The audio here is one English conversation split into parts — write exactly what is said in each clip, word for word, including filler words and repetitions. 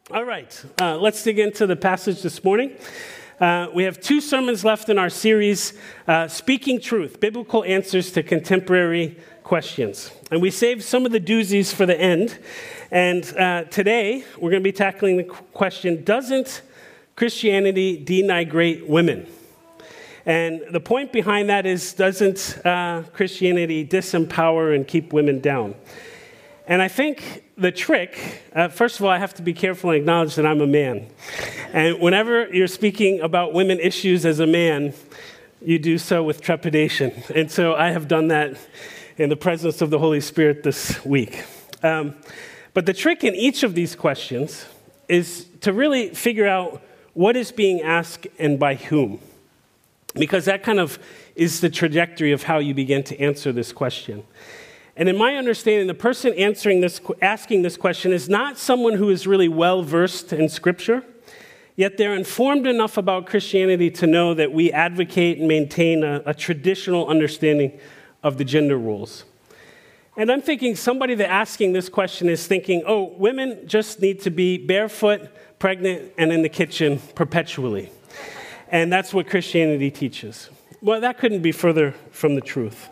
All right, uh, let's dig into the passage this morning. Uh, we have two sermons left in our series, uh, Speaking Truth, Biblical Answers to Contemporary Questions. And we saved some of the doozies for the end. And uh, today, we're going to be tackling the question, doesn't Christianity denigrate women? And the point behind that is, doesn't uh, Christianity disempower and keep women down? And I think the trick, uh, first of all, I have to be careful and acknowledge that I'm a man. And whenever you're speaking about women issues as a man, you do so with trepidation. And so I have done that in the presence of the Holy Spirit this week. Um, but the trick in each of these questions is to really figure out what is being asked and by whom. Because that kind of is the trajectory of how you begin to answer this question. And in my understanding, the person answering this, asking this question is not someone who is really well-versed in Scripture, yet they're informed enough about Christianity to know that we advocate and maintain a, a traditional understanding of the gender roles. And I'm thinking somebody that asking this question is thinking, oh, women just need to be barefoot, pregnant, and in the kitchen perpetually. And that's what Christianity teaches. Well, that couldn't be further from the truth.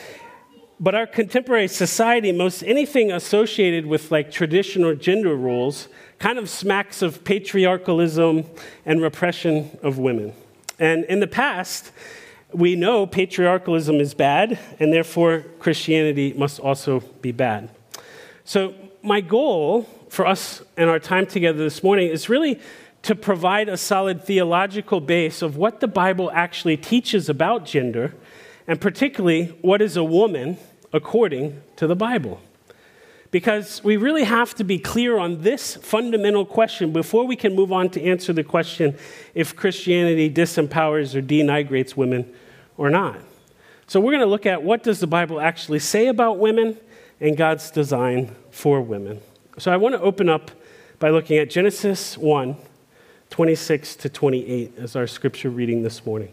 But our contemporary society, most anything associated with like traditional gender roles, kind of smacks of patriarchalism and repression of women. And in the past, we know patriarchalism is bad, and therefore Christianity must also be bad. So my goal for us and our time together this morning is really to provide a solid theological base of what the Bible actually teaches about gender, and particularly what is a woman according to the Bible. Because we really have to be clear on this fundamental question before we can move on to answer the question if Christianity disempowers or denigrates women or not. So we're going to look at what does the Bible actually say about women and God's design for women. So I want to open up by looking at Genesis one, twenty-six to twenty-eight as our scripture reading this morning.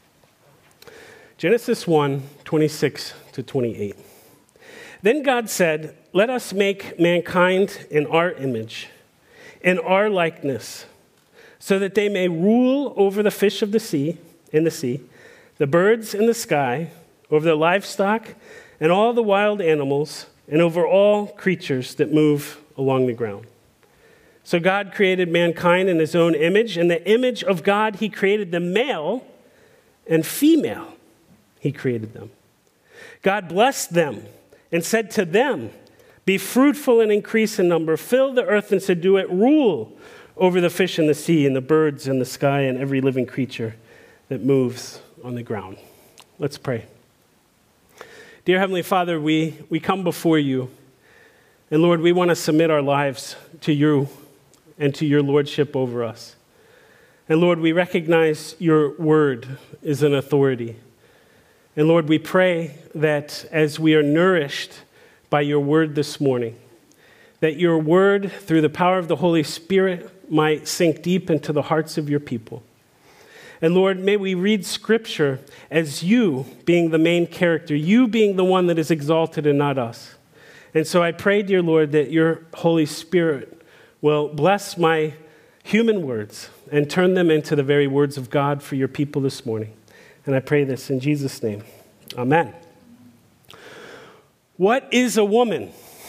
Genesis one, twenty-six to twenty-eight. Then God said, "Let us make mankind in our image, in our likeness, so that they may rule over the fish of the sea, in the sea, the birds in the sky, over the livestock and all the wild animals, and over all creatures that move along the ground." So God created mankind in his own image. In the image of God, he created them male and female. He created them. God blessed them and said to them, "Be fruitful and increase in number. Fill the earth and subdue it. Rule over the fish in the sea and the birds in the sky and every living creature that moves on the ground." Let's pray. Dear Heavenly Father, we, we come before you. And Lord, we want to submit our lives to you and to your lordship over us. And Lord, we recognize your word is an authority. And Lord, we pray that as we are nourished by your word this morning, that your word, through the power of the Holy Spirit, might sink deep into the hearts of your people. And Lord, may we read Scripture as you being the main character, you being the one that is exalted and not us. And so I pray, dear Lord, that your Holy Spirit will bless my human words and turn them into the very words of God for your people this morning. And I pray this in Jesus' name. Amen. What is a woman?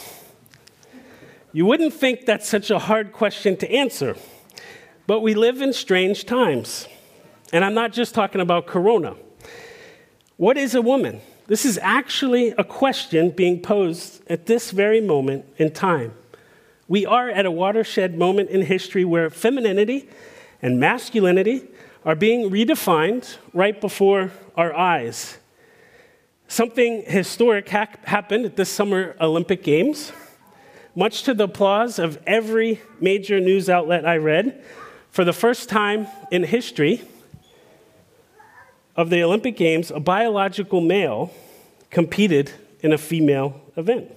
You wouldn't think that's such a hard question to answer, but we live in strange times. And I'm not just talking about Corona. What is a woman? This is actually a question being posed at this very moment in time. We are at a watershed moment in history where femininity and masculinity are being redefined right before our eyes. Something historic ha- happened at this Summer Olympic Games. Much to the applause of every major news outlet I read, for the first time in history of the Olympic Games, a biological male competed in a female event.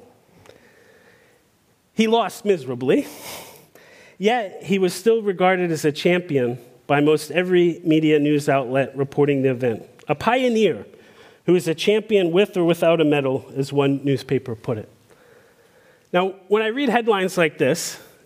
He lost miserably, yet he was still regarded as a champion by most every media news outlet reporting the event. A pioneer who is a champion with or without a medal, as one newspaper put it. Now, when I read headlines like this,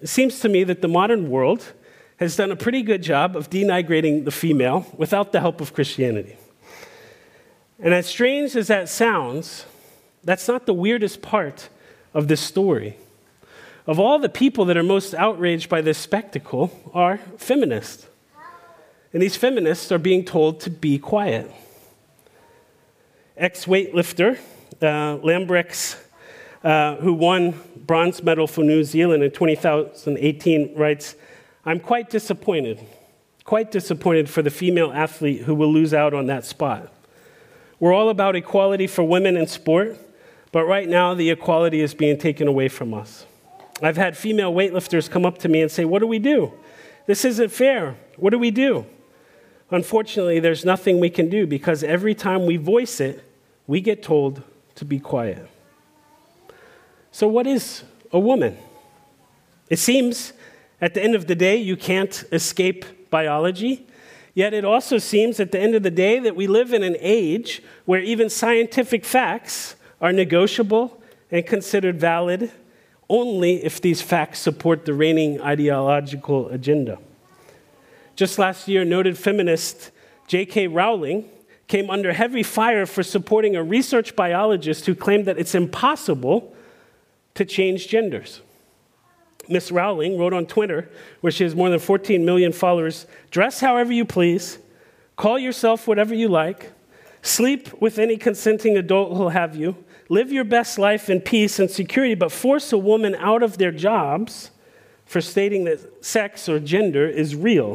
it seems to me that the modern world has done a pretty good job of denigrating the female without the help of Christianity. And as strange as that sounds, that's not the weirdest part of this story. Of all the people that are most outraged by this spectacle are feminists. And these feminists are being told to be quiet. Ex-weightlifter uh, Lambrex, uh, who won bronze medal for New Zealand in twenty eighteen, writes, "I'm quite disappointed, quite disappointed for the female athlete who will lose out on that spot. We're all about equality for women in sport, but right now the equality is being taken away from us. I've had female weightlifters come up to me and say, 'What do we do? This isn't fair. What do we do?' Unfortunately, there's nothing we can do because every time we voice it, we get told to be quiet." So what is a woman? It seems at the end of the day you can't escape biology, yet it also seems at the end of the day that we live in an age where even scientific facts are negotiable and considered valid only if these facts support the reigning ideological agenda. Just last year, noted feminist J K Rowling came under heavy fire for supporting a research biologist who claimed that it's impossible to change genders. Miss Rowling wrote on Twitter, where she has more than fourteen million followers, "Dress however you please, call yourself whatever you like, sleep with any consenting adult who'll have you, live your best life in peace and security, but force a woman out of their jobs for stating that sex or gender is real."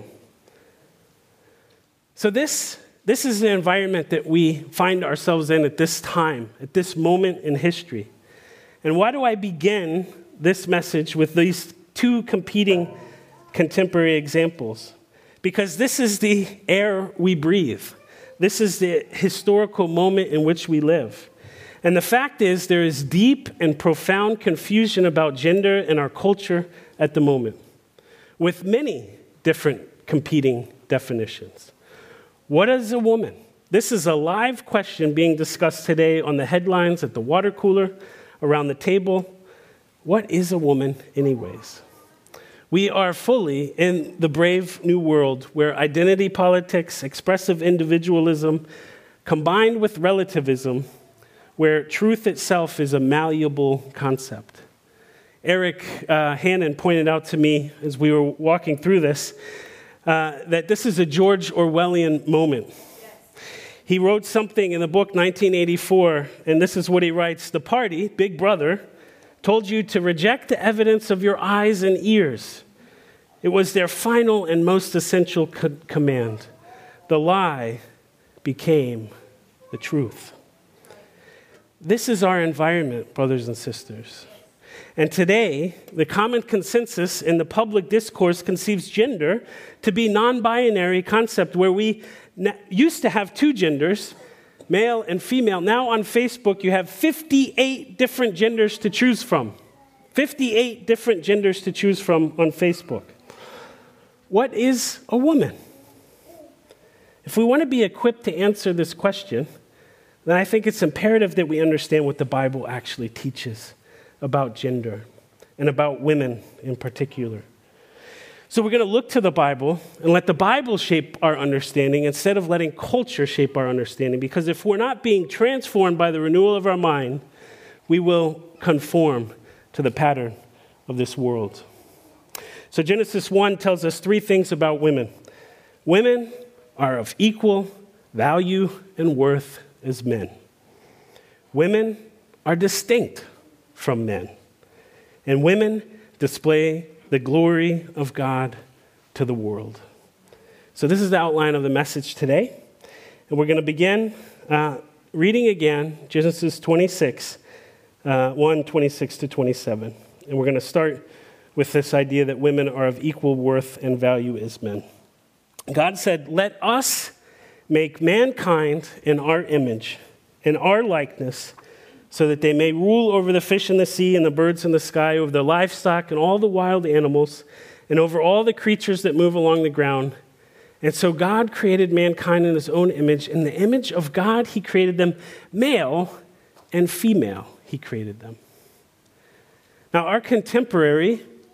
So this, this is the environment that we find ourselves in at this time, at this moment in history. And why do I begin this message with these two competing contemporary examples? Because this is the air we breathe. This is the historical moment in which we live. And the fact is, there is deep and profound confusion about gender in our culture at the moment, with many different competing definitions. What is a woman? This is a live question being discussed today on the headlines, at the water cooler, around the table. What is a woman anyways? We are fully in the brave new world where identity politics, expressive individualism, combined with relativism, where truth itself is a malleable concept. Eric uh, Hannon pointed out to me as we were walking through this uh, that this is a George Orwellian moment. Yes. He wrote something in the book nineteen eighty-four, and this is what he writes: "The party, Big Brother, told you to reject the evidence of your eyes and ears. It was their final and most essential co- command. The lie became the truth." This is our environment, brothers and sisters. And today, the common consensus in the public discourse conceives gender to be non-binary concept where we used to have two genders, male and female. Now on Facebook, you have fifty-eight different genders to choose from. fifty-eight different genders to choose from on Facebook. What is a woman? If we want to be equipped to answer this question, then I think it's imperative that we understand what the Bible actually teaches about gender and about women in particular. So we're going to look to the Bible and let the Bible shape our understanding instead of letting culture shape our understanding, because if we're not being transformed by the renewal of our mind, we will conform to the pattern of this world. So Genesis one tells us three things about women. Women are of equal value and worth as men. Women are distinct from men. And women display the glory of God to the world. So this is the outline of the message today. And we're going to begin uh, reading again Genesis twenty-six, uh, one, twenty-six to twenty-seven. And we're going to start with this idea that women are of equal worth and value as men. God said, "Let us make mankind in our image, in our likeness, so that they may rule over the fish in the sea and the birds in the sky, over the livestock and all the wild animals, and over all the creatures that move along the ground." And so God created mankind in his own image. In the image of God, he created them. Male and female, he created them. Now, our contemporary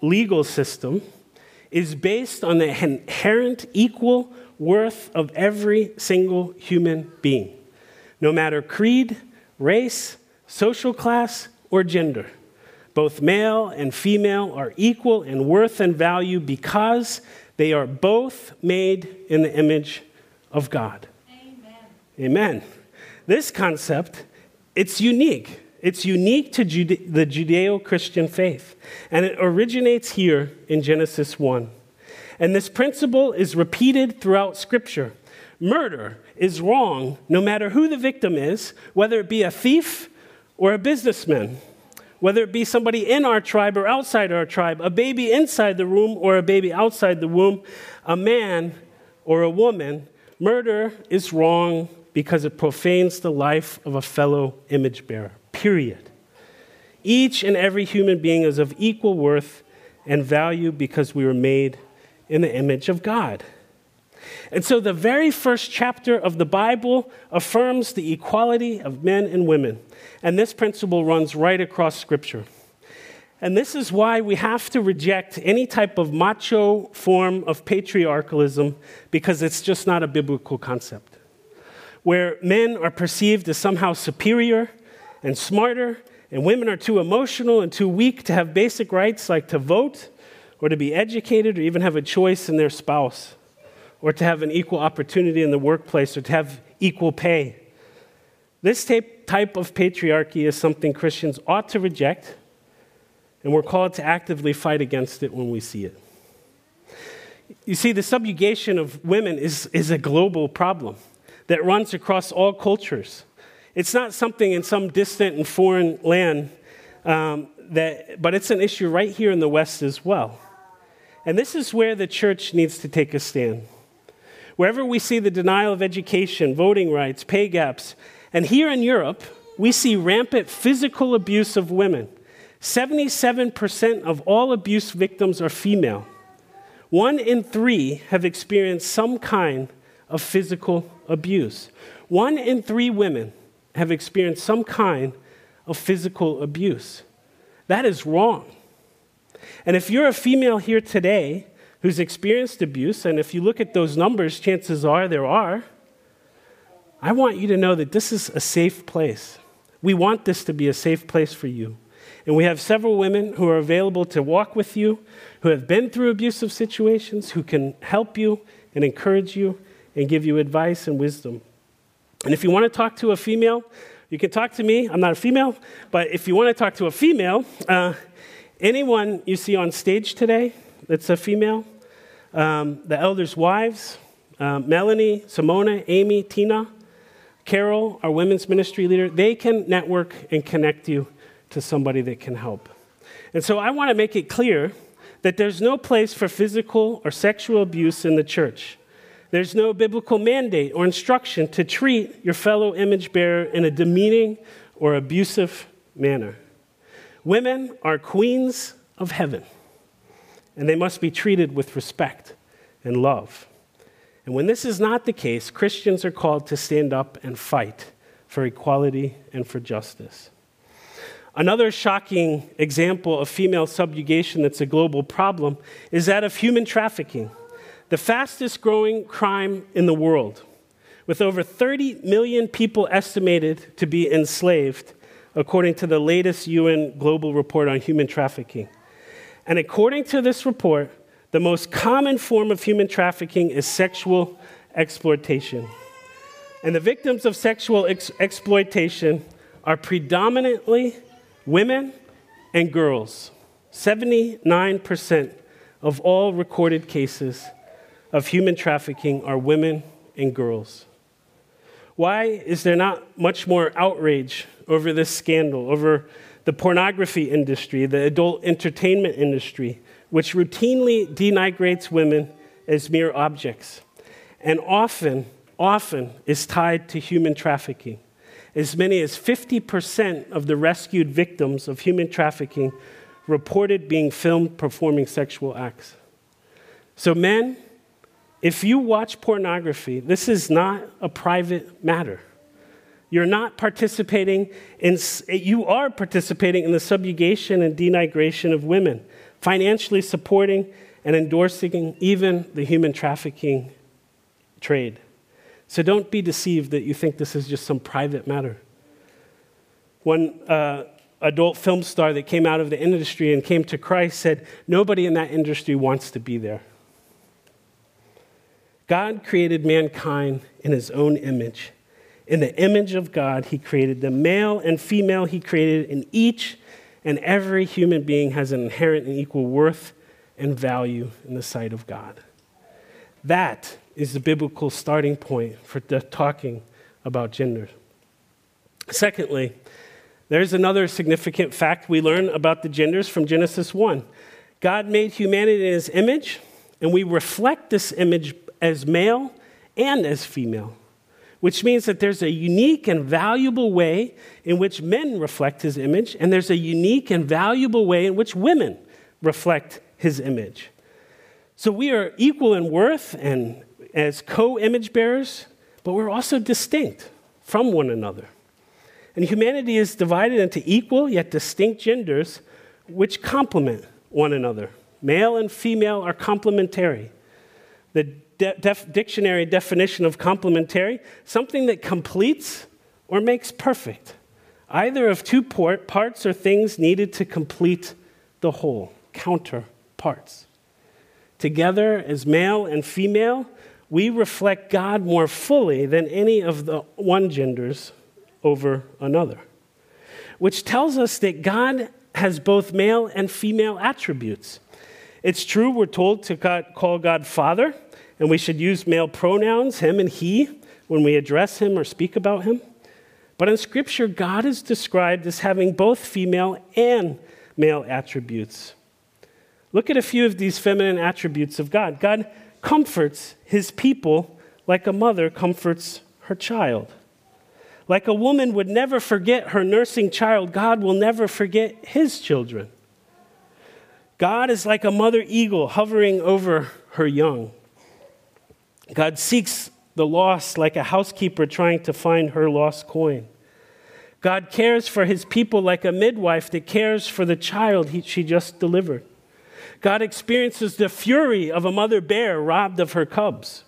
legal system is based on the inherent equal worth of every single human being, no matter creed, race, social class, or gender. Both male and female are equal in worth and value because they are both made in the image of God. Amen. Amen. This concept, it's unique. It's unique to Jude- the Judeo-Christian faith, and it originates here in Genesis one. And this principle is repeated throughout Scripture. Murder is wrong no matter who the victim is, whether it be a thief or a businessman, whether it be somebody in our tribe or outside our tribe, a baby inside the womb or a baby outside the womb, a man or a woman. Murder is wrong because it profanes the life of a fellow image bearer. Period. Each and every human being is of equal worth and value because we were made in the image of God. And so the very first chapter of the Bible affirms the equality of men and women. And this principle runs right across Scripture. And this is why we have to reject any type of macho form of patriarchalism, because it's just not a biblical concept. Where men are perceived as somehow superior and smarter, and women are too emotional and too weak to have basic rights like to vote or to be educated or even have a choice in their spouse, or to have an equal opportunity in the workplace, or to have equal pay. This type of patriarchy is something Christians ought to reject, and we're called to actively fight against it when we see it. You see, the subjugation of women is, is a global problem that runs across all cultures. It's not something in some distant and foreign land, um, that, but it's an issue right here in the West as well. And this is where the church needs to take a stand. Wherever we see the denial of education, voting rights, pay gaps, and here in Europe, we see rampant physical abuse of women. seventy-seven percent of all abuse victims are female. One in three have experienced some kind of physical abuse. One in three women have experienced some kind of physical abuse. That is wrong. And if you're a female here today who's experienced abuse, and if you look at those numbers, chances are there are, I want you to know that this is a safe place. We want this to be a safe place for you. And we have several women who are available to walk with you, who have been through abusive situations, who can help you and encourage you and give you advice and wisdom. And if you want to talk to a female, you can talk to me. I'm not a female, but if you want to talk to a female, uh, anyone you see on stage today that's a female, um, the elders' wives, uh, Melanie, Simona, Amy, Tina, Carol, our women's ministry leader, they can network and connect you to somebody that can help. And so I want to make it clear that there's no place for physical or sexual abuse in the church. There's no biblical mandate or instruction to treat your fellow image bearer in a demeaning or abusive manner. Women are queens of heaven, and they must be treated with respect and love. And when this is not the case, Christians are called to stand up and fight for equality and for justice. Another shocking example of female subjugation that's a global problem is that of human trafficking, the fastest growing crime in the world, with over thirty million people estimated to be enslaved, according to the latest U N Global Report on Human Trafficking. And according to this report, the most common form of human trafficking is sexual exploitation. And the victims of sexual ex- exploitation are predominantly women and girls. seventy-nine percent of all recorded cases of human trafficking are women and girls. Why is there not much more outrage over this scandal, over the pornography industry, the adult entertainment industry, which routinely denigrates women as mere objects, and often, often is tied to human trafficking? As many as fifty percent of the rescued victims of human trafficking reported being filmed performing sexual acts. So men, if you watch pornography, this is not a private matter. You're not participating in, you are participating in the subjugation and denigration of women. financially supporting and endorsing even the human trafficking trade. So don't be deceived that you think this is just some private matter. One uh, adult film star that came out of the industry and came to Christ said, nobody in that industry wants to be there. God created mankind in his own image. In the image of God, he created them. Male and female, he created, in each and every human being has an inherent and equal worth and value in the sight of God. That is the biblical starting point for talking about gender. Secondly, there's another significant fact we learn about the genders from Genesis one. God made humanity in his image, and we reflect this image as male and as female, which means that there's a unique and valuable way in which men reflect his image, and there's a unique and valuable way in which women reflect his image. So we are equal in worth and as co-image bearers, but we're also distinct from one another. And humanity is divided into equal yet distinct genders which complement one another. Male and female are complementary. The de- def- dictionary definition of complementary, something that completes or makes perfect. Either of two port- parts or things needed to complete the whole, counterparts. Together as male and female, we reflect God more fully than any of the one genders over another, which tells us that God has both male and female attributes. It's true we're told to God, call God Father, and we should use male pronouns, him and he, when we address him or speak about him. But in Scripture, God is described as having both female and male attributes. Look at a few of these feminine attributes of God. God comforts his people like a mother comforts her child. Like a woman would never forget her nursing child, God will never forget his children. God is like a mother eagle hovering over her young. God seeks the lost like a housekeeper trying to find her lost coin. God cares for his people like a midwife that cares for the child he, she just delivered. God experiences the fury of a mother bear robbed of her cubs.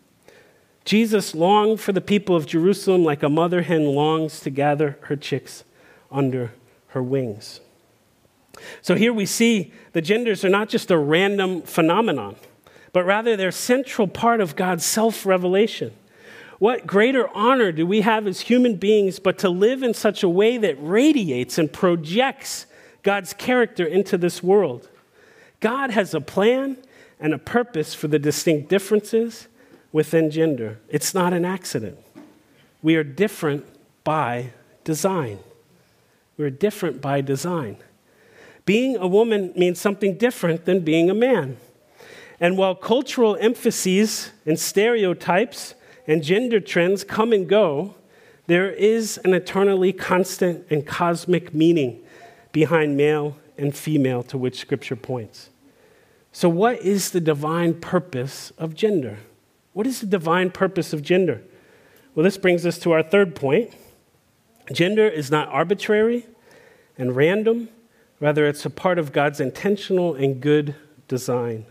Jesus longed for the people of Jerusalem like a mother hen longs to gather her chicks under her wings. So here we see the genders are not just a random phenomenon, but rather they're a central part of God's self-revelation. What greater honor do we have as human beings but to live in such a way that radiates and projects God's character into this world? God has a plan and a purpose for the distinct differences within gender. It's not an accident. We are different by design. We're different by design. Being a woman means something different than being a man. And while cultural emphases and stereotypes and gender trends come and go, there is an eternally constant and cosmic meaning behind male and female to which Scripture points. So what is the divine purpose of gender? What is the divine purpose of gender? Well, this brings us to our third point. Gender is not arbitrary and random. Rather, it's a part of God's intentional and good design.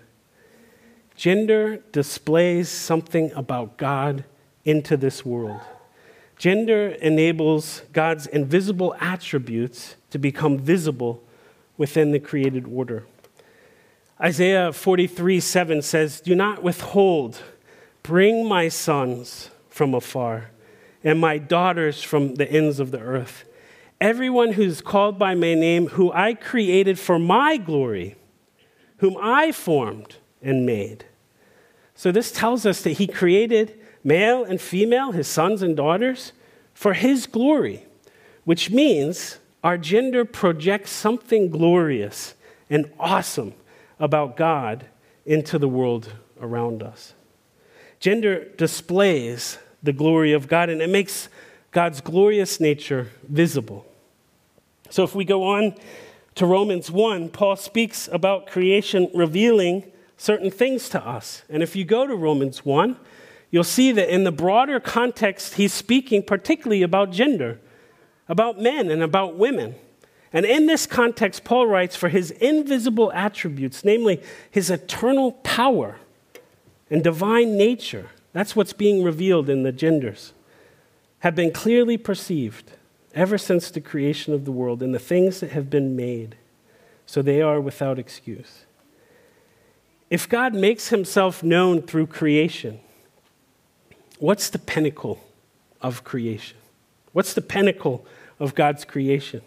Gender displays something about God into this world. Gender enables God's invisible attributes to become visible within the created order. Isaiah forty-three seven says, "Do not withhold, bring my sons from afar, and my daughters from the ends of the earth. Everyone who's called by my name, who I created for my glory, whom I formed and made." So this tells us that he created male and female, his sons and daughters, for his glory, which means our gender projects something glorious and awesome about God into the world around us. Gender displays the glory of God, and it makes God's glorious nature visible. So if we go on to Romans one, Paul speaks about creation revealing certain things to us. And if you go to Romans one, you'll see that in the broader context, he's speaking particularly about gender, about men and about women. And in this context, Paul writes, for his invisible attributes, namely his eternal power and divine nature, that's what's being revealed in the genders, have been clearly perceived ever since the creation of the world in the things that have been made, so they are without excuse. If God makes himself known through creation, what's the pinnacle of creation? What's the pinnacle of God's creation?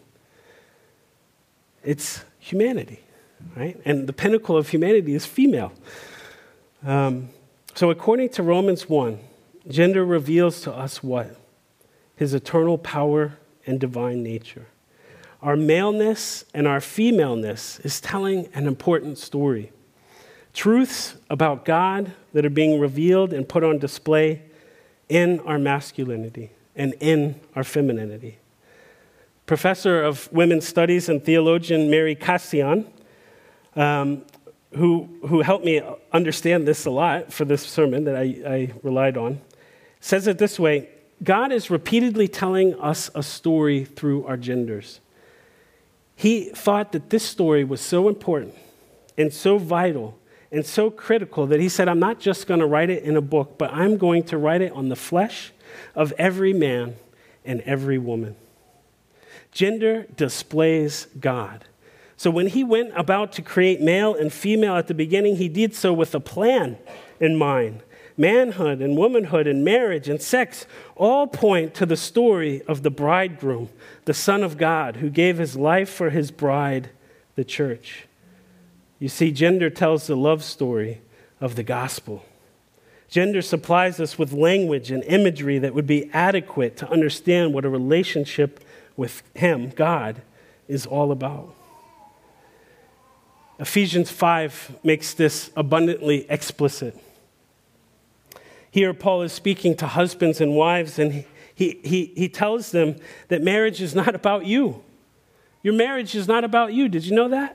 It's humanity, right? And the pinnacle of humanity is female. Um, so according to Romans one, gender reveals to us what? His eternal power and divine nature. Our maleness and our femaleness is telling an important story. Truths about God that are being revealed and put on display in our masculinity and in our femininity. Professor of Women's Studies and theologian Mary Kassian, um, who, who helped me understand this a lot for this sermon that I, I relied on, says it this way: God is repeatedly telling us a story through our genders. He thought that this story was so important and so vital and so critical that he said, I'm not just going to write it in a book, but I'm going to write it on the flesh of every man and every woman. Gender displays God. So when he went about to create male and female at the beginning, he did so with a plan in mind. Manhood and womanhood and marriage and sex all point to the story of the bridegroom, the Son of God, who gave his life for his bride, the church. You see, gender tells the love story of the gospel. Gender supplies us with language and imagery that would be adequate to understand what a relationship with him, God, is all about. Ephesians five makes this abundantly explicit. Here, Paul is speaking to husbands and wives, and he, he, he tells them that marriage is not about you. Your marriage is not about you. Did you know that?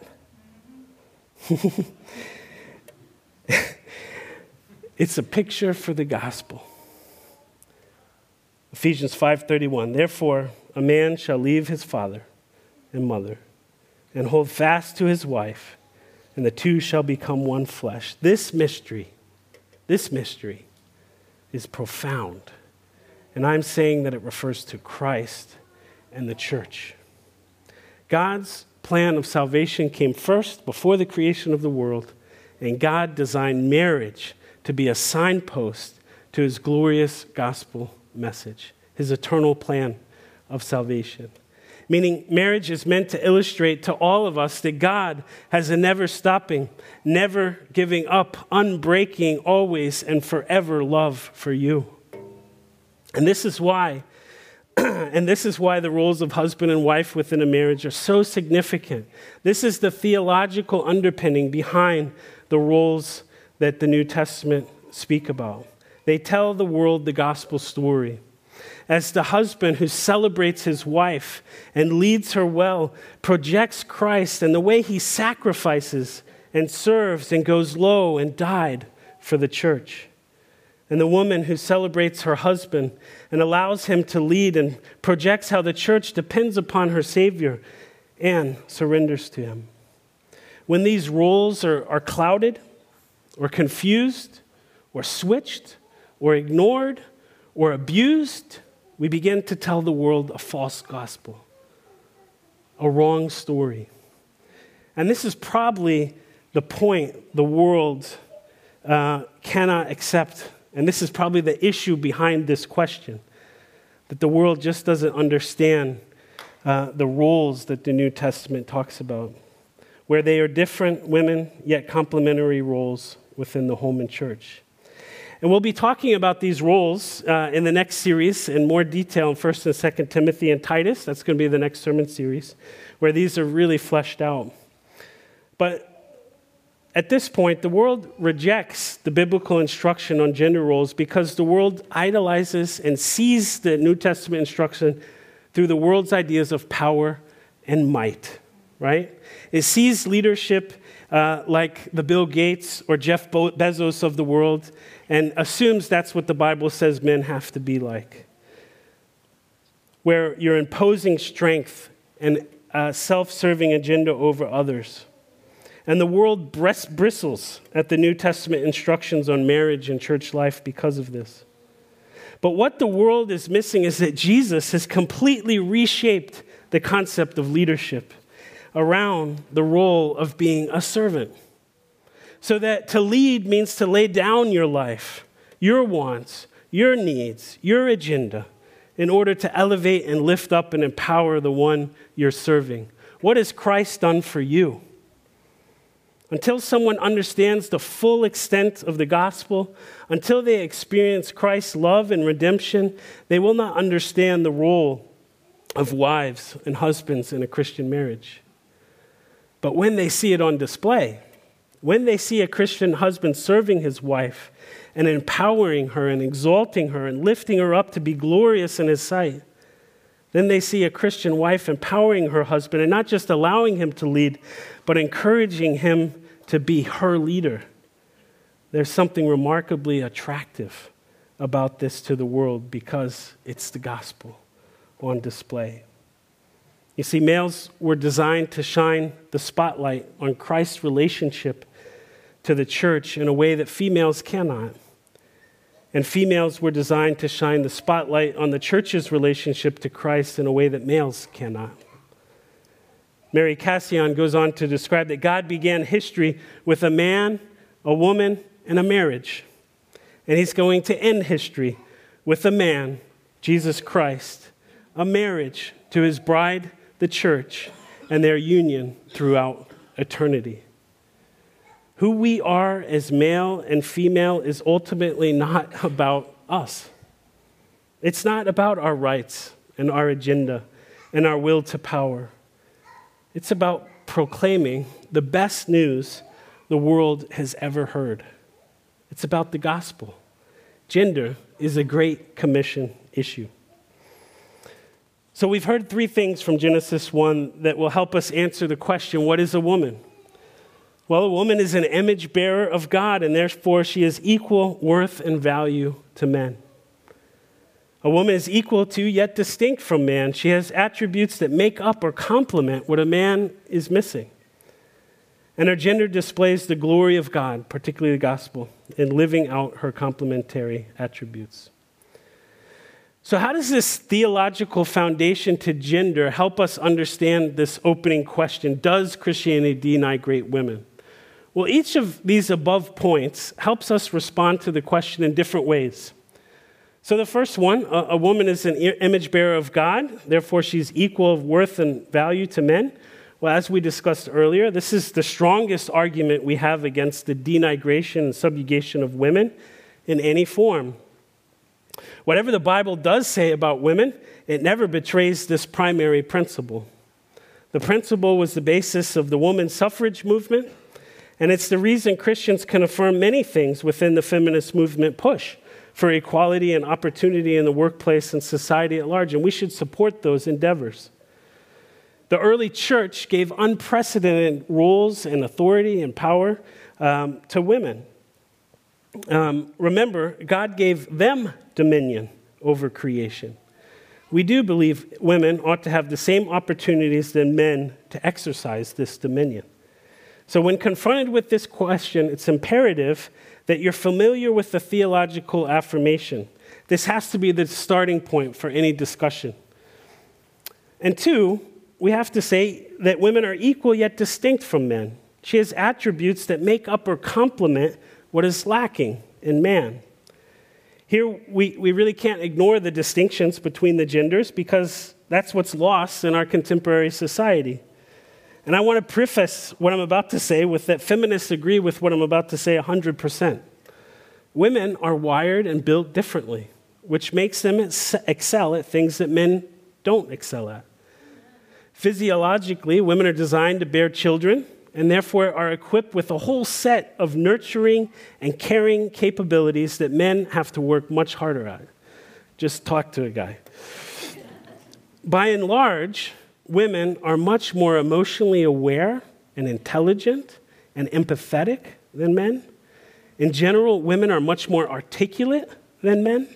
It's a picture for the gospel. Ephesians five thirty-one, therefore, a man shall leave his father and mother and hold fast to his wife, and the two shall become one flesh. This mystery, this mystery is profound. And I'm saying that it refers to Christ and the church. God's plan of salvation came first before the creation of the world, and God designed marriage to be a signpost to his glorious gospel message, his eternal plan of salvation. Meaning marriage is meant to illustrate to all of us that God has a never stopping, never giving up, unbreaking, always and forever love for you. And this is why, and this is why the roles of husband and wife within a marriage are so significant. This is the theological underpinning behind the roles that the New Testament speak about. They tell the world the gospel story. As the husband who celebrates his wife and leads her well, projects Christ and the way he sacrifices and serves and goes low and died for the church. And the woman who celebrates her husband and allows him to lead and projects how the church depends upon her Savior and surrenders to him. When these roles are, are clouded or confused or switched or ignored or abused, we begin to tell the world a false gospel, a wrong story. And this is probably the point the world uh, cannot accept. And this is probably the issue behind this question, that the world just doesn't understand uh, the roles that the New Testament talks about, where they are different women, yet complementary roles within the home and church. And we'll be talking about these roles uh, in the next series in more detail in First and Second Timothy and Titus. That's going to be the next sermon series, where these are really fleshed out. But at this point, the world rejects the biblical instruction on gender roles because the world idolizes and sees the New Testament instruction through the world's ideas of power and might, right? It sees leadership uh, like the Bill Gates or Jeff Bezos of the world and assumes that's what the Bible says men have to be like, where you're imposing strength and uh, self-serving agenda over others. And the world breast bristles at the New Testament instructions on marriage and church life because of this. But what the world is missing is that Jesus has completely reshaped the concept of leadership around the role of being a servant. So that to lead means to lay down your life, your wants, your needs, your agenda, in order to elevate and lift up and empower the one you're serving. What has Christ done for you? Until someone understands the full extent of the gospel, until they experience Christ's love and redemption, they will not understand the role of wives and husbands in a Christian marriage. But when they see it on display, when they see a Christian husband serving his wife and empowering her and exalting her and lifting her up to be glorious in his sight, then they see a Christian wife empowering her husband and not just allowing him to lead, but encouraging him to be her leader. There's something remarkably attractive about this to the world because it's the gospel on display. You see, males were designed to shine the spotlight on Christ's relationship to the church in a way that females cannot. And females were designed to shine the spotlight on the church's relationship to Christ in a way that males cannot. Mary Cassian goes on to describe that God began history with a man, a woman, and a marriage. And he's going to end history with a man, Jesus Christ, a marriage to his bride, the church, and their union throughout eternity. Who we are as male and female is ultimately not about us. It's not about our rights and our agenda and our will to power. It's about proclaiming the best news the world has ever heard. It's about the gospel. Gender is a Great Commission issue. So we've heard three things from Genesis one that will help us answer the question, what is a woman? Well, a woman is an image bearer of God, and therefore she is equal worth and value to men. A woman is equal to, yet distinct from man. She has attributes that make up or complement what a man is missing. And her gender displays the glory of God, particularly the gospel, in living out her complementary attributes. So how does this theological foundation to gender help us understand this opening question, does Christianity deny great women? Well, each of these above points helps us respond to the question in different ways. So the first one, a, a woman is an image bearer of God, therefore she's equal of worth and value to men. Well, as we discussed earlier, this is the strongest argument we have against the denigration and subjugation of women in any form. Whatever the Bible does say about women, it never betrays this primary principle. The principle was the basis of the women's suffrage movement, and it's the reason Christians can affirm many things within the feminist movement push for equality and opportunity in the workplace and society at large, and we should support those endeavors. The early church gave unprecedented roles and authority and power um, to women. Um, remember, God gave them dominion over creation. We do believe women ought to have the same opportunities than men to exercise this dominion. So when confronted with this question, it's imperative that you're familiar with the theological affirmation. This has to be the starting point for any discussion. And two, we have to say that women are equal yet distinct from men. She has attributes that make up or complement what is lacking in man. Here, we, we really can't ignore the distinctions between the genders because that's what's lost in our contemporary society. And I want to preface what I'm about to say with that feminists agree with what I'm about to say one hundred percent. Women are wired and built differently, which makes them excel at things that men don't excel at. Physiologically, women are designed to bear children and therefore are equipped with a whole set of nurturing and caring capabilities that men have to work much harder at. Just talk to a guy. By and large, women are much more emotionally aware and intelligent and empathetic than men. In general, women are much more articulate than men.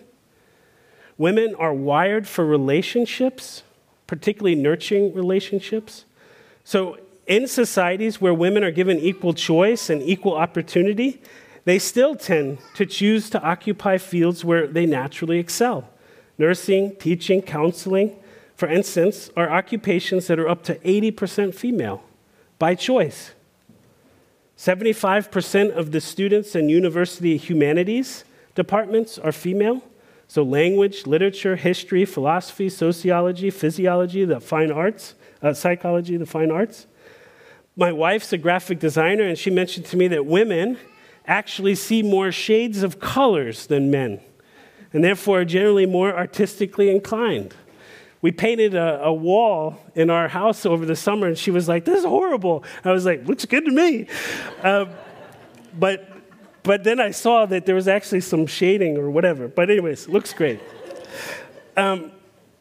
Women are wired for relationships, particularly nurturing relationships. So in societies where women are given equal choice and equal opportunity, they still tend to choose to occupy fields where they naturally excel. Nursing, teaching, counseling, for instance, are occupations that are up to eighty percent female by choice. seventy-five percent of the students in university humanities departments are female. So language, literature, history, philosophy, sociology, physiology, the fine arts, uh, psychology, the fine arts. My wife's a graphic designer, and she mentioned to me that women actually see more shades of colors than men, and therefore are generally more artistically inclined. We painted a, a wall in our house over the summer, and she was like, "This is horrible." I was like, "Looks good to me." Uh, but but then I saw that there was actually some shading or whatever. But anyways, looks great. Um,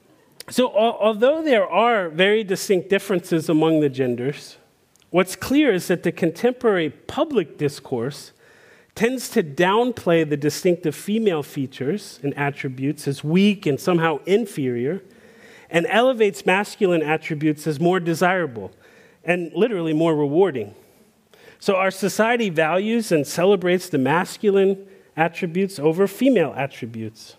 so al- although there are very distinct differences among the genders, what's clear is that the contemporary public discourse tends to downplay the distinctive female features and attributes as weak and somehow inferior, and elevates masculine attributes as more desirable and literally more rewarding. So our society values and celebrates the masculine attributes over female attributes.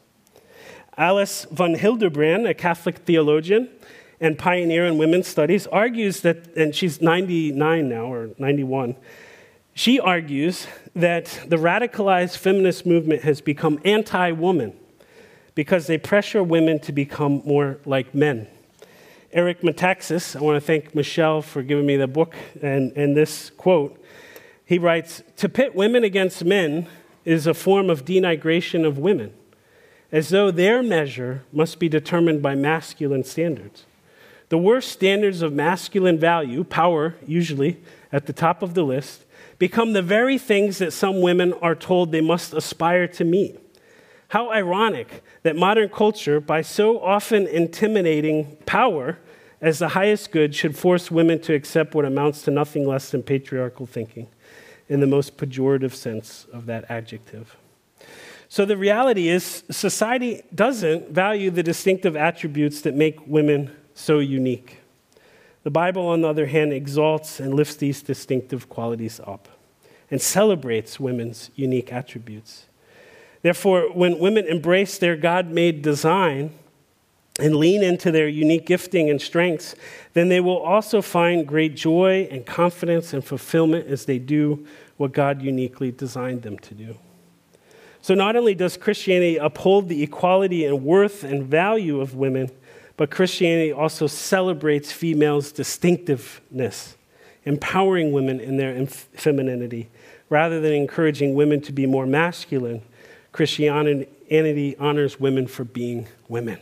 Alice von Hildebrand, a Catholic theologian and pioneer in women's studies, argues that, and she's ninety-nine now, or ninety-one, she argues that the radicalized feminist movement has become anti-woman because they pressure women to become more like men. Eric Metaxas, I want to thank Michelle for giving me the book and, and this quote. He writes, "To pit women against men is a form of denigration of women, as though their measure must be determined by masculine standards. The worst standards of masculine value, power usually at the top of the list, become the very things that some women are told they must aspire to meet. How ironic that modern culture, by so often intimidating power as the highest good, should force women to accept what amounts to nothing less than patriarchal thinking, in the most pejorative sense of that adjective." So the reality is, society doesn't value the distinctive attributes that make women so unique. The Bible, on the other hand, exalts and lifts these distinctive qualities up and celebrates women's unique attributes. Therefore, when women embrace their God-made design and lean into their unique gifting and strengths, then they will also find great joy and confidence and fulfillment as they do what God uniquely designed them to do. So not only does Christianity uphold the equality and worth and value of women, but Christianity also celebrates females' distinctiveness, empowering women in their femininity. Rather than encouraging women to be more masculine, Christianity honors women for being women.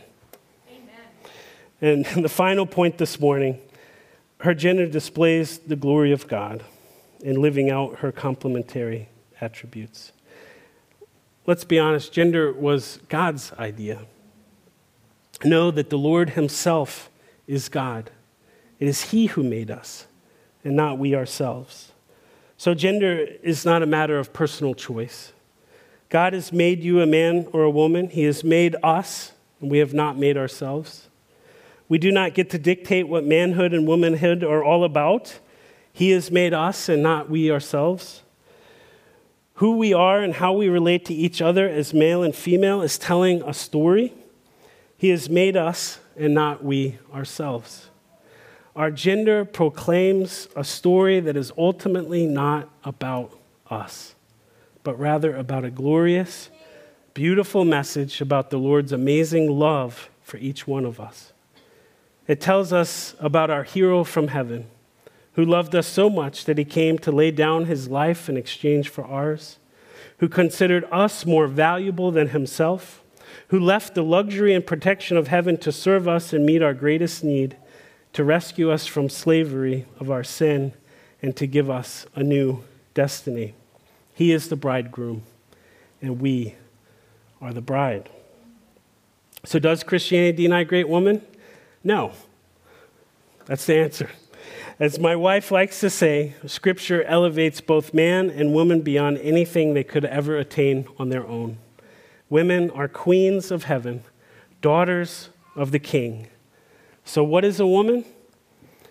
Amen. And the final point this morning, her gender displays the glory of God in living out her complementary attributes. Let's be honest, gender was God's idea. Know that the Lord himself is God. It is he who made us, and not we ourselves. So gender is not a matter of personal choice. God has made you a man or a woman. He has made us, and we have not made ourselves. We do not get to dictate what manhood and womanhood are all about. He has made us and not we ourselves. Who we are and how we relate to each other as male and female is telling a story. He has made us and not we ourselves. Our gender proclaims a story that is ultimately not about us, but rather about a glorious, beautiful message about the Lord's amazing love for each one of us. It tells us about our hero from heaven, who loved us so much that he came to lay down his life in exchange for ours, who considered us more valuable than himself, who left the luxury and protection of heaven to serve us and meet our greatest need, to rescue us from slavery of our sin, and to give us a new destiny. He is the bridegroom, and we are the bride. So does Christianity deny great woman? No. That's the answer. As my wife likes to say, Scripture elevates both man and woman beyond anything they could ever attain on their own. Women are queens of heaven, daughters of the King. So what is a woman?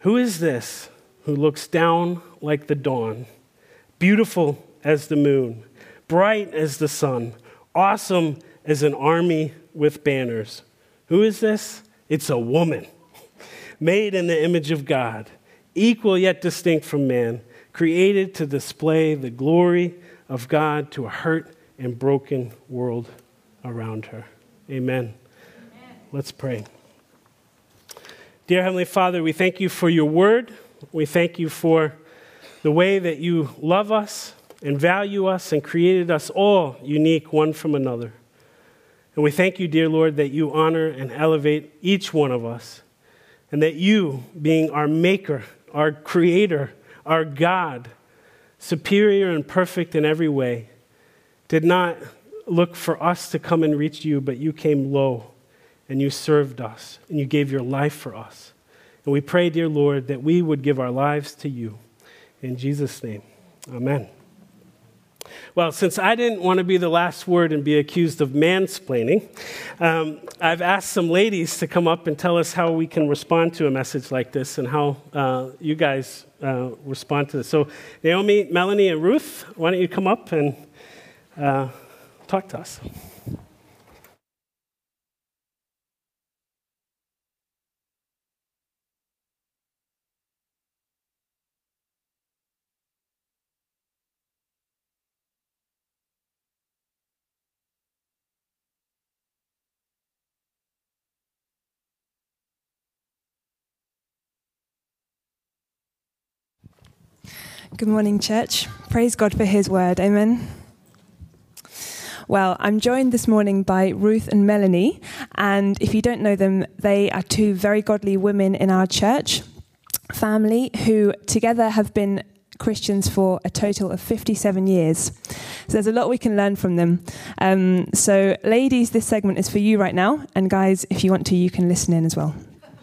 Who is this who looks down like the dawn, beautiful as the moon, bright as the sun, awesome as an army with banners? Who is this? It's a woman, made in the image of God, equal yet distinct from man, created to display the glory of God to a hurt and broken world around her. Amen. Amen. Let's pray. Dear Heavenly Father, we thank you for your word. We thank you for the way that you love us and value us and created us all unique one from another. And we thank you, dear Lord, that you honor and elevate each one of us, and that you, being our maker, our creator, our God, superior and perfect in every way, did not look for us to come and reach you, but you came low and you served us and you gave your life for us. And we pray, dear Lord, that we would give our lives to you. In Jesus' name, amen. Well, since I didn't want to be the last word and be accused of mansplaining, um, I've asked some ladies to come up and tell us how we can respond to a message like this and how uh, you guys uh, respond to this. So Naomi, Melanie, and Ruth, why don't you come up and uh, talk to us? Good morning, church. Praise God for his word. Amen. Well, I'm joined this morning by Ruth and Melanie, and if you don't know them, they are two very godly women in our church family who together have been Christians for a total of fifty-seven years. So there's a lot we can learn from them. Um, so ladies, this segment is for you right now, and guys, if you want to, you can listen in as well.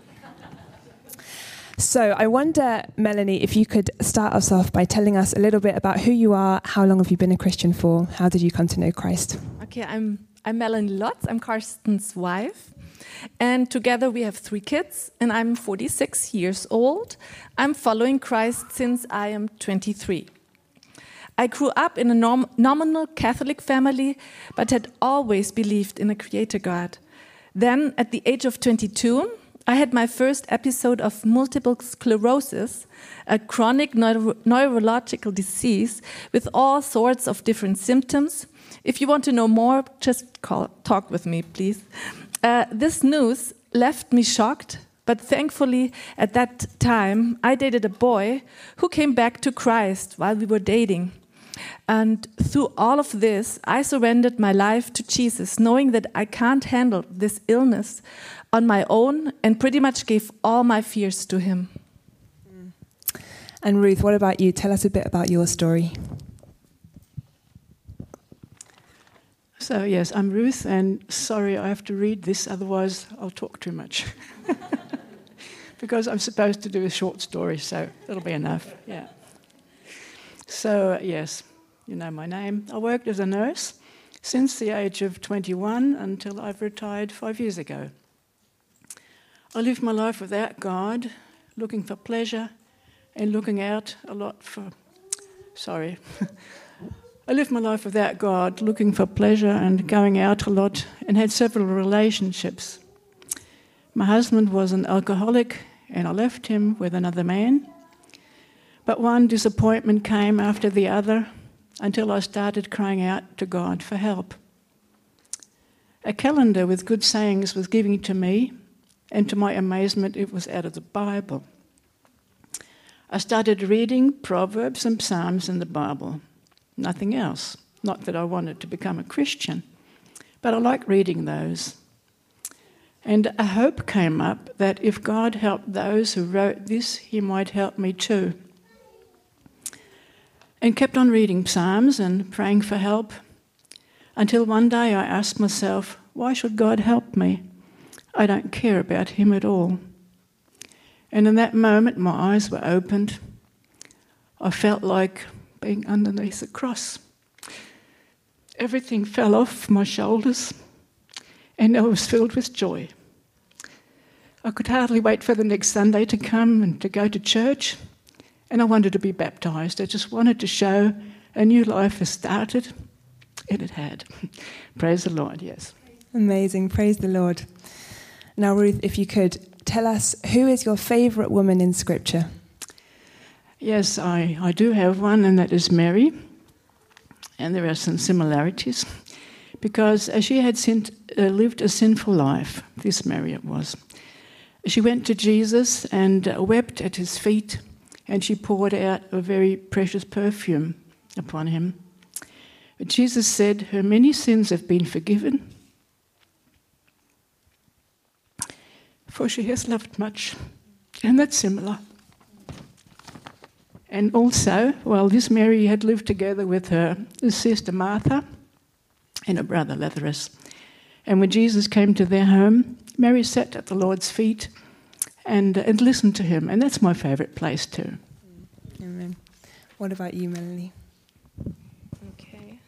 So I wonder, Melanie, if you could start us off by telling us a little bit about who you are, how long have you been a Christian for, how did you come to know Christ? Okay, I'm I'm Melanie Lotz, I'm Karsten's wife, and together we have three kids, and I'm forty-six years old. I'm following Christ since I am twenty-three. I grew up in a norm- nominal Catholic family, but had always believed in a creator God. Then, at the age of twenty-two, I had my first episode of multiple sclerosis, a chronic neuro- neurological disease with all sorts of different symptoms. If you want to know more, just call, talk with me, please. Uh, this news left me shocked, but thankfully at that time I dated a boy who came back to Christ while we were dating. And through all of this, I surrendered my life to Jesus, knowing that I can't handle this illness on my own, and pretty much gave all my fears to him. And Ruth, what about you? Tell us a bit about your story. So yes, I'm Ruth, and sorry I have to read this, otherwise I'll talk too much. Because I'm supposed to do a short story, so that'll be enough. Yeah. So uh, yes, you know my name. I worked as a nurse since the age of twenty-one until I've retired five years ago. I lived my life without God, looking for pleasure and looking out a lot for... Sorry. I lived my life without God, looking for pleasure and going out a lot, and had several relationships. My husband was an alcoholic, and I left him with another man. But one disappointment came after the other until I started crying out to God for help. A calendar with good sayings was given to me, and to my amazement, it was out of the Bible. I started reading Proverbs and Psalms in the Bible. Nothing else. Not that I wanted to become a Christian, but I like reading those. And a hope came up that if God helped those who wrote this, he might help me too. And kept on reading Psalms and praying for help until one day I asked myself, why should God help me? I don't care about him at all. And in that moment, my eyes were opened. I felt like being underneath the cross. Everything fell off my shoulders, and I was filled with joy. I could hardly wait for the next Sunday to come and to go to church. And I wanted to be baptised. I just wanted to show a new life has started. And it had. Praise the Lord, yes. Amazing. Praise the Lord. Now, Ruth, if you could tell us, who is your favourite woman in Scripture? Yes, I, I do have one, and that is Mary. And there are some similarities. Because she had sinned, uh, lived a sinful life, this Mary it was. She went to Jesus and uh, wept at his feet, and she poured out a very precious perfume upon him. But Jesus said, her many sins have been forgiven, for she has loved much. And that's similar. And also, well, this Mary had lived together with her sister Martha and her brother Lazarus. And when Jesus came to their home, Mary sat at the Lord's feet and, and listened to him. And that's my favourite place too. Amen. What about you, Melanie? Okay.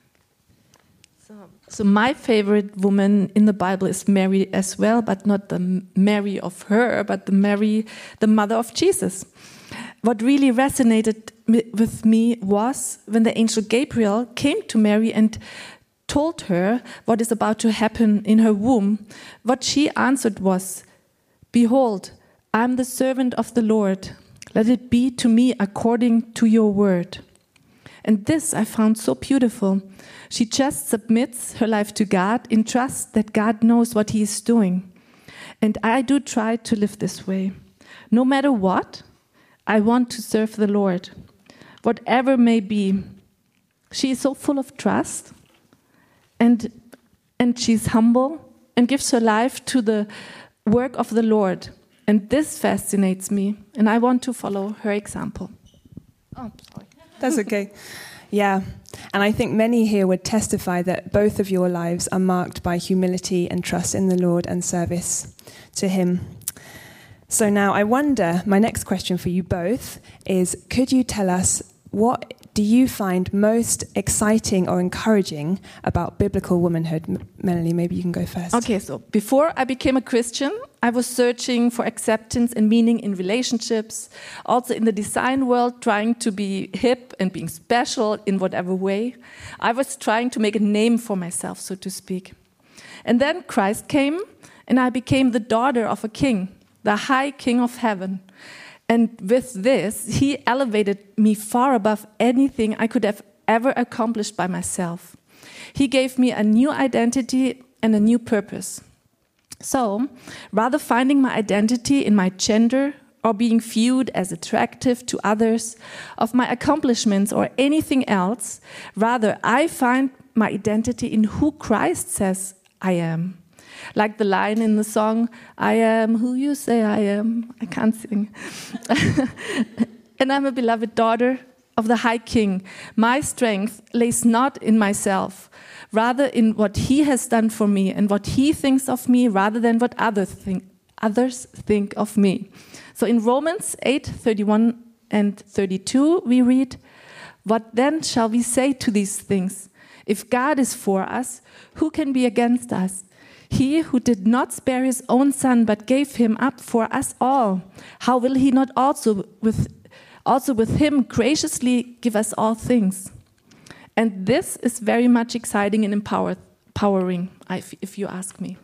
So, so my favorite woman in the Bible is Mary as well, but not the Mary of her, but the Mary, the mother of Jesus. What really resonated with me was when the angel Gabriel came to Mary and told her what is about to happen in her womb. What she answered was, "Behold, I am the servant of the Lord. Let it be to me according to your word." And this I found so beautiful. She just submits her life to God in trust that God knows what he is doing. And I do try to live this way. No matter what, I want to serve the Lord, whatever may be. She is so full of trust, and and she's humble, and gives her life to the work of the Lord. And this fascinates me, and I want to follow her example. Oh, sorry. That's okay. Yeah, and I think many here would testify that both of your lives are marked by humility and trust in the Lord and service to him. So now I wonder, my next question for you both is, could you tell us, what do you find most exciting or encouraging about biblical womanhood? M- Melanie, maybe you can go first. Okay, so before I became a Christian, I was searching for acceptance and meaning in relationships, also in the design world, trying to be hip and being special in whatever way. I was trying to make a name for myself, so to speak. And then Christ came, and I became the daughter of a king, the high king of heaven. And with this, he elevated me far above anything I could have ever accomplished by myself. He gave me a new identity and a new purpose. So, rather finding my identity in my gender or being viewed as attractive to others, of my accomplishments or anything else, rather I find my identity in who Christ says I am. Like the line in the song, "I am who you say I am." I can't sing. And I'm a beloved daughter of the High King. My strength lays not in myself, rather in what he has done for me and what he thinks of me, rather than what others think, others think of me. So in Romans eight, thirty-one and thirty-two, we read, "What then shall we say to these things? If God is for us, who can be against us? He who did not spare his own son, but gave him up for us all, how will he not also with, also with him graciously give us all things?" And this is very much exciting and empower, empowering, if you ask me.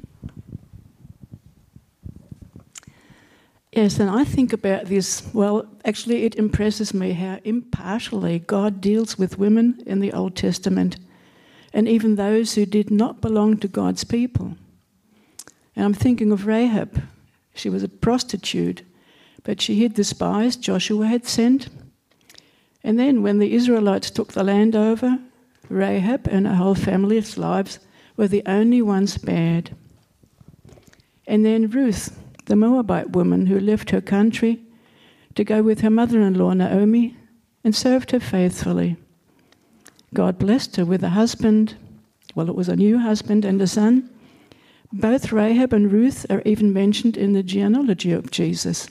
Yes, and I think about this, well, actually it impresses me how impartially God deals with women in the Old Testament, and even those who did not belong to God's people. And I'm thinking of Rahab. She was a prostitute, but she hid the spies Joshua had sent. And then when the Israelites took the land over, Rahab and her whole family's lives were the only ones spared. And then Ruth, the Moabite woman who left her country to go with her mother-in-law Naomi and served her faithfully. God blessed her with a husband, well, it was a new husband and a son. Both Rahab and Ruth are even mentioned in the genealogy of Jesus.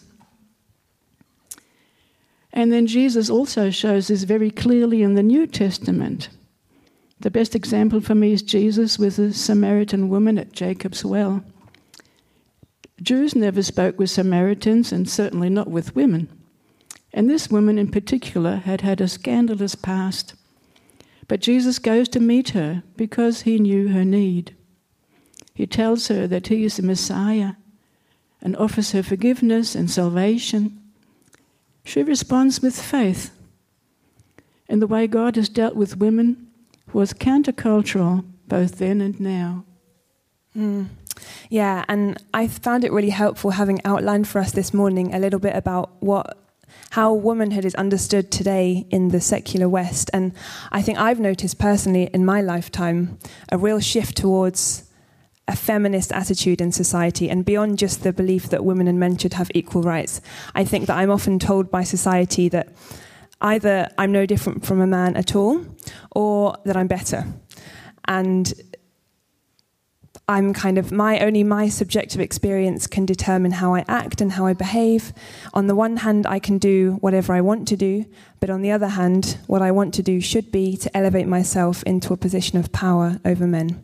And then Jesus also shows this very clearly in the New Testament. The best example for me is Jesus with the Samaritan woman at Jacob's well. Jews never spoke with Samaritans, and certainly not with women. And this woman in particular had had a scandalous past. But Jesus goes to meet her because he knew her need. He tells her that he is the Messiah and offers her forgiveness and salvation. She responds with faith. And the way God has dealt with women was countercultural both then and now. Mm. Yeah, and I found it really helpful having outlined for us this morning a little bit about what how womanhood is understood today in the secular West. And I think I've noticed personally in my lifetime a real shift towards a feminist attitude in society, and beyond just the belief that women and men should have equal rights. I think that I'm often told by society that either I'm no different from a man at all, or that I'm better. And I'm kind of, my only my subjective experience can determine how I act and how I behave. On the one hand, I can do whatever I want to do, but on the other hand, what I want to do should be to elevate myself into a position of power over men.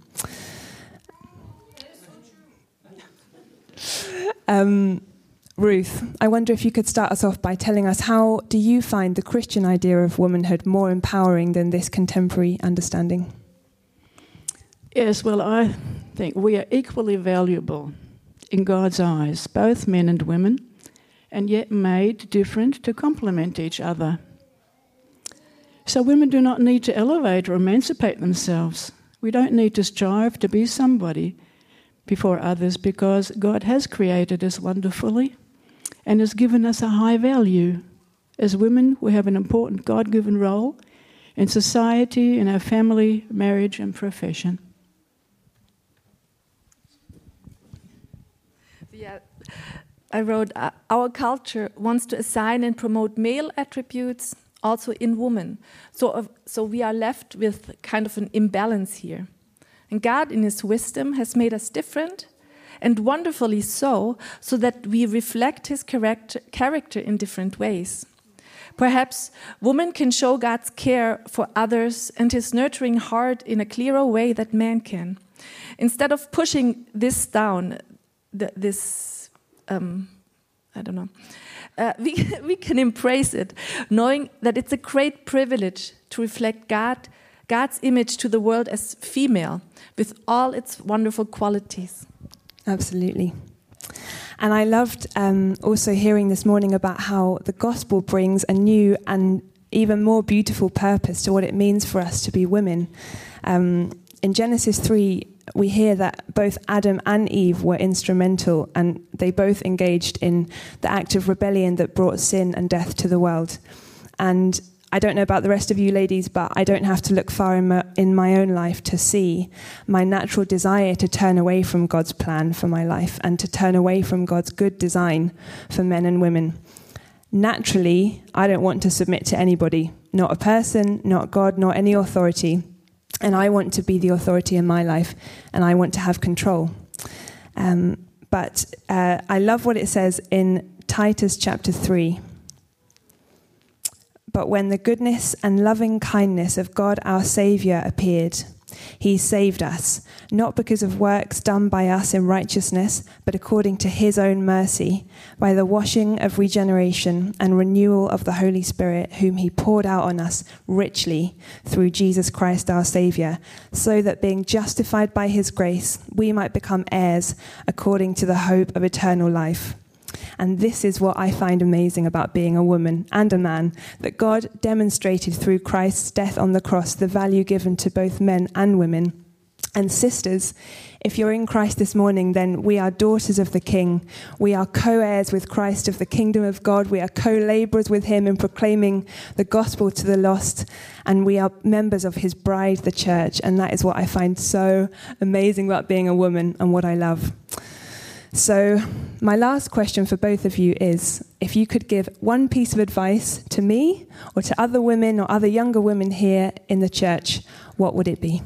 Um, Ruth, I wonder if you could start us off by telling us, how do you find the Christian idea of womanhood more empowering than this contemporary understanding? Yes, well, I think we are equally valuable in God's eyes, both men and women, and yet made different to complement each other. So women do not need to elevate or emancipate themselves. We don't need to strive to be somebody before others, because God has created us wonderfully and has given us a high value. As women, we have an important God-given role in society, in our family, marriage, and profession. Yeah, I wrote, uh, our culture wants to assign and promote male attributes also in women. So, uh, so we are left with kind of an imbalance here. And God, in his wisdom, has made us different, and wonderfully so, so that we reflect his character, character in different ways. Perhaps women can show God's care for others and his nurturing heart in a clearer way that man can. Instead of pushing this down, the, this, um, I don't know, uh, we, we can embrace it, knowing that it's a great privilege to reflect God, God's image to the world as female, with all its wonderful qualities. Absolutely. And I loved um, also hearing this morning about how the gospel brings a new and even more beautiful purpose to what it means for us to be women. Um, in Genesis three, we hear that both Adam and Eve were instrumental, and they both engaged in the act of rebellion that brought sin and death to the world. And I don't know about the rest of you ladies, but I don't have to look far in my, in my own life to see my natural desire to turn away from God's plan for my life and to turn away from God's good design for men and women. Naturally, I don't want to submit to anybody, not a person, not God, not any authority. And I want to be the authority in my life, and I want to have control. Um, but uh, I love what it says in Titus chapter three. But when the goodness and loving kindness of God our Saviour appeared, he saved us, not because of works done by us in righteousness, but according to his own mercy, by the washing of regeneration and renewal of the Holy Spirit, whom he poured out on us richly through Jesus Christ our Saviour, so that being justified by his grace, we might become heirs according to the hope of eternal life. And this is what I find amazing about being a woman and a man, that God demonstrated through Christ's death on the cross the value given to both men and women. And sisters, if you're in Christ this morning, then we are daughters of the King. We are co-heirs with Christ of the kingdom of God. We are co-laborers with him in proclaiming the gospel to the lost. And we are members of his bride, the church. And that is what I find so amazing about being a woman and what I love. So my last question for both of you is, if you could give one piece of advice to me or to other women or other younger women here in the church, what would it be?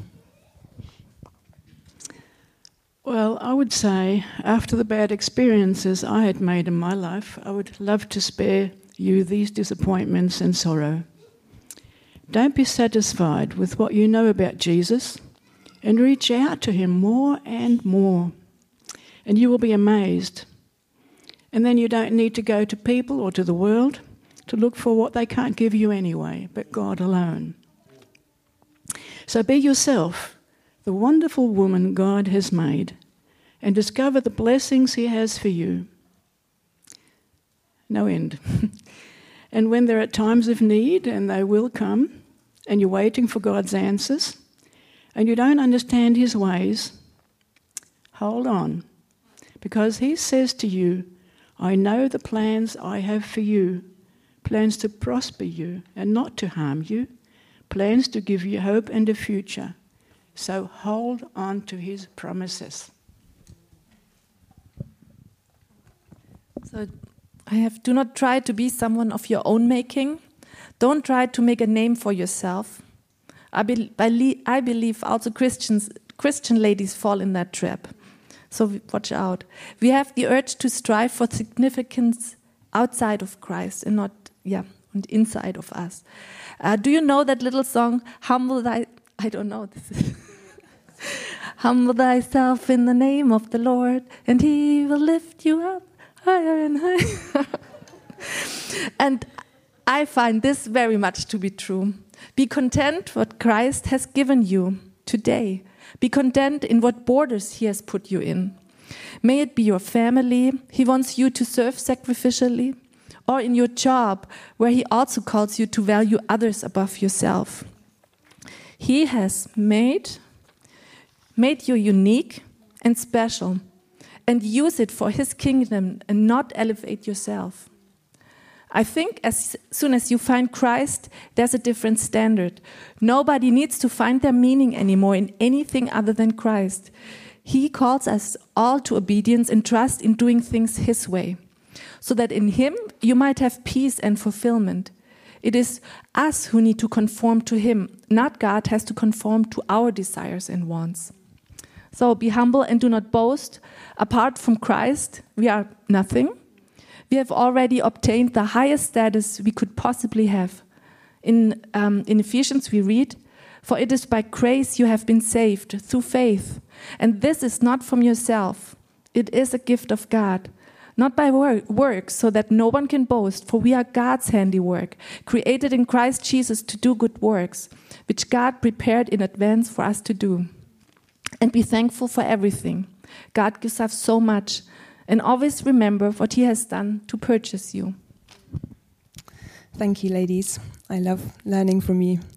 Well, I would say, after the bad experiences I had made in my life, I would love to spare you these disappointments and sorrow. Don't be satisfied with what you know about Jesus, and reach out to him more and more. And you will be amazed And then you don't need to go to people or to the world to look for what they can't give you anyway, but God alone. So be yourself, the wonderful woman God has made, and discover the blessings he has for you. No end. And when there are times of need, and they will come, and you're waiting for God's answers, and you don't understand his ways, hold on. Because he says to you, I know the plans I have for you, plans to prosper you and not to harm you, plans to give you hope and a future. So hold on to his promises. So I have, do not try to be someone of your own making. Don't try to make a name for yourself. I, be, I believe also Christians, Christian ladies fall in that trap. So watch out. We have the urge to strive for significance outside of Christ and not, yeah, and inside of us. Uh, do you know that little song, Humble Thy, I don't know, this is Humble thyself in the name of the Lord, and he will lift you up higher and higher. And I find this very much to be true. Be content what Christ has given you today. Be content in what borders he has put you in. May it be your family he wants you to serve sacrificially, or in your job where he also calls you to value others above yourself. He has made, made you unique and special, and use it for his kingdom and not elevate yourself. I think as soon as you find Christ, there's a different standard. Nobody needs to find their meaning anymore in anything other than Christ. He calls us all to obedience and trust in doing things his way, so that in him you might have peace and fulfillment. It is us who need to conform to him, not God has to conform to our desires and wants. So be humble and do not boast. Apart from Christ, we are nothing. We have already obtained the highest status we could possibly have. In, um, in Ephesians we read, for it is by grace you have been saved through faith. And this is not from yourself. It is a gift of God, not by work, works, so that no one can boast. For we are God's handiwork, created in Christ Jesus to do good works, which God prepared in advance for us to do. And be thankful for everything. God gives us so much. And always remember what he has done to purchase you. Thank you, ladies. I love learning from you.